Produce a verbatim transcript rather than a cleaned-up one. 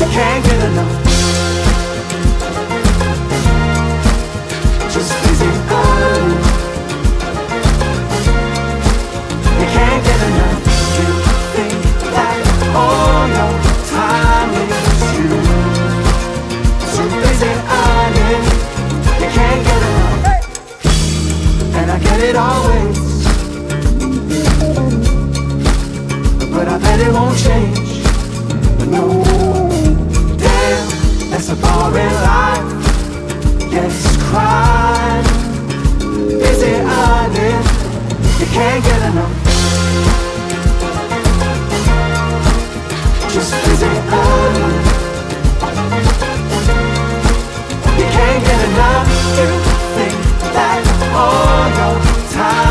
You can't get enough. Just physically. You can't get enough. You think that all your time is used. Too busy earning. You can't get enough. And I get it always, but I bet it won't change. No, damn, that's a boring life. Yes, crime, busy earning. You can't get enough. Just busy earning. You can't get enough. You think that all your time